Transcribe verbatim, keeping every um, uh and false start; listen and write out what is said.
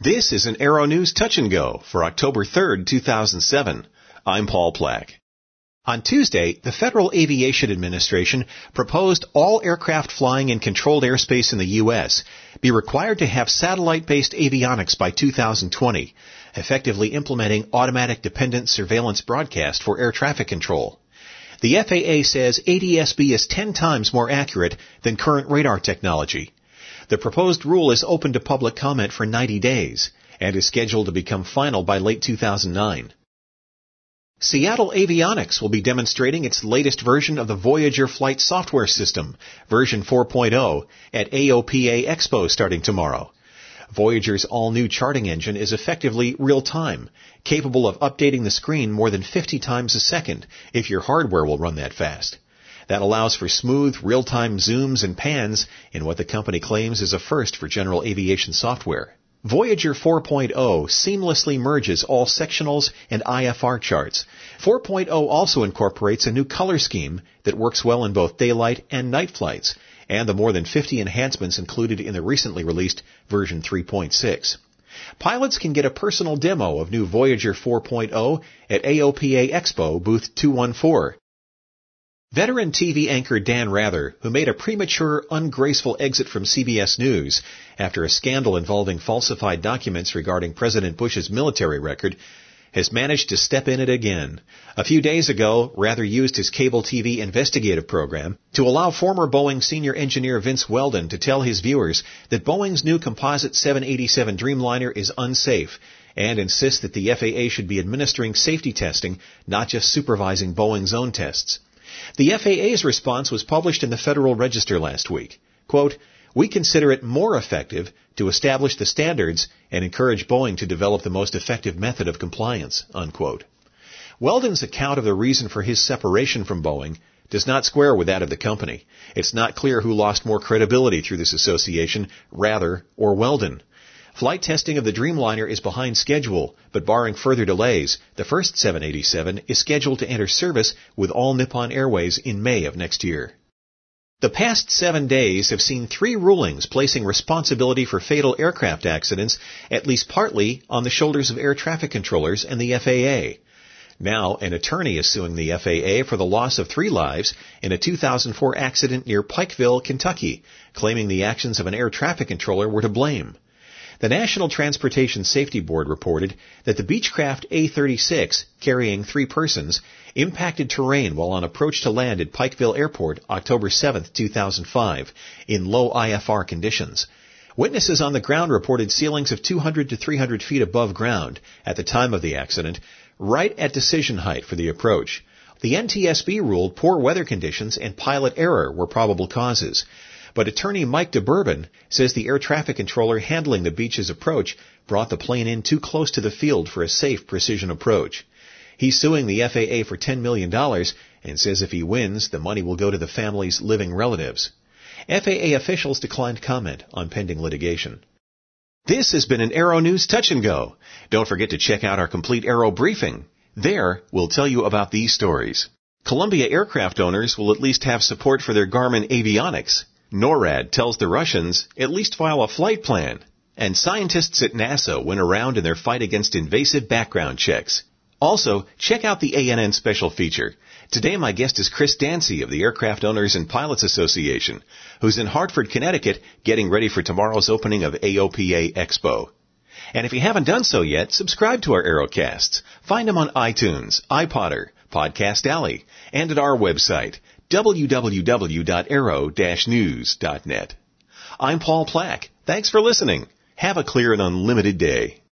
This is an Aero News Touch and Go for October third, two thousand seven. I'm Paul Plack. On Tuesday, the Federal Aviation Administration proposed all aircraft flying in controlled airspace in the U S be required to have satellite-based avionics by two thousand twenty, effectively implementing automatic dependent surveillance broadcast for air traffic control. The F A A says A D S B is ten times more accurate than current radar technology. The proposed rule is open to public comment for ninety days and is scheduled to become final by late two thousand nine. Seattle Avionics will be demonstrating its latest version of the Voyager flight software system, version four point oh, at A O P A Expo starting tomorrow. Voyager's all-new charting engine is effectively real-time, capable of updating the screen more than fifty times a second if your hardware will run that fast. That allows for smooth, real-time zooms and pans in what the company claims is a first for general aviation software. Voyager four point oh seamlessly merges all sectionals and I F R charts. four point oh also incorporates a new color scheme that works well in both daylight and night flights, and the more than fifty enhancements included in the recently released version three point six. Pilots can get a personal demo of new Voyager four point oh at A O P A Expo booth two one four. Veteran T V anchor Dan Rather, who made a premature, ungraceful exit from C B S News after a scandal involving falsified documents regarding President Bush's military record, has managed to step in it again. A few days ago, Rather used his cable T V investigative program to allow former Boeing senior engineer Vince Weldon to tell his viewers that Boeing's new composite seven eighty-seven Dreamliner is unsafe, and insist that the F A A should be administering safety testing, not just supervising Boeing's own tests. The F A A's response was published in the Federal Register last week. Quote, "We consider it more effective to establish the standards and encourage Boeing to develop the most effective method of compliance," unquote. Weldon's account of the reason for his separation from Boeing does not square with that of the company. It's not clear who lost more credibility through this association, Rather or Weldon. Flight testing of the Dreamliner is behind schedule, but barring further delays, the first seven eighty-seven is scheduled to enter service with All Nippon Airways in May of next year. The past seven days have seen three rulings placing responsibility for fatal aircraft accidents, at least partly, on the shoulders of air traffic controllers and the F A A. Now, an attorney is suing the F A A for the loss of three lives in a two thousand four accident near Pikeville, Kentucky, claiming the actions of an air traffic controller were to blame. The National Transportation Safety Board reported that the Beechcraft A thirty-six, carrying three persons, impacted terrain while on approach to land at Pikeville Airport October seventh, two thousand five, in low I F R conditions. Witnesses on the ground reported ceilings of two hundred to three hundred feet above ground at the time of the accident, right at decision height for the approach. The N T S B ruled poor weather conditions and pilot error were probable causes. But attorney Mike DeBourbon says the air traffic controller handling the Beech's approach brought the plane in too close to the field for a safe precision approach. He's suing the F A A for ten million dollars and says if he wins, the money will go to the family's living relatives. F A A officials declined comment on pending litigation. This has been an Aero News Touch and Go. Don't forget to check out our complete Aero briefing. There, we'll tell you about these stories. Columbia aircraft owners will at least have support for their Garmin avionics. NORAD tells the Russians, at least file a flight plan. And scientists at NASA win around in their fight against invasive background checks. Also, check out the A N N special feature. Today my guest is Chris Dancy of the Aircraft Owners and Pilots Association, who's in Hartford, Connecticut, getting ready for tomorrow's opening of A O P A Expo. And if you haven't done so yet, subscribe to our Aerocasts. Find them on iTunes, iPodder, Podcast Alley, and at our website, w w w dot aero dash news dot net. I'm Paul Plack. Thanks for listening. Have a clear and unlimited day.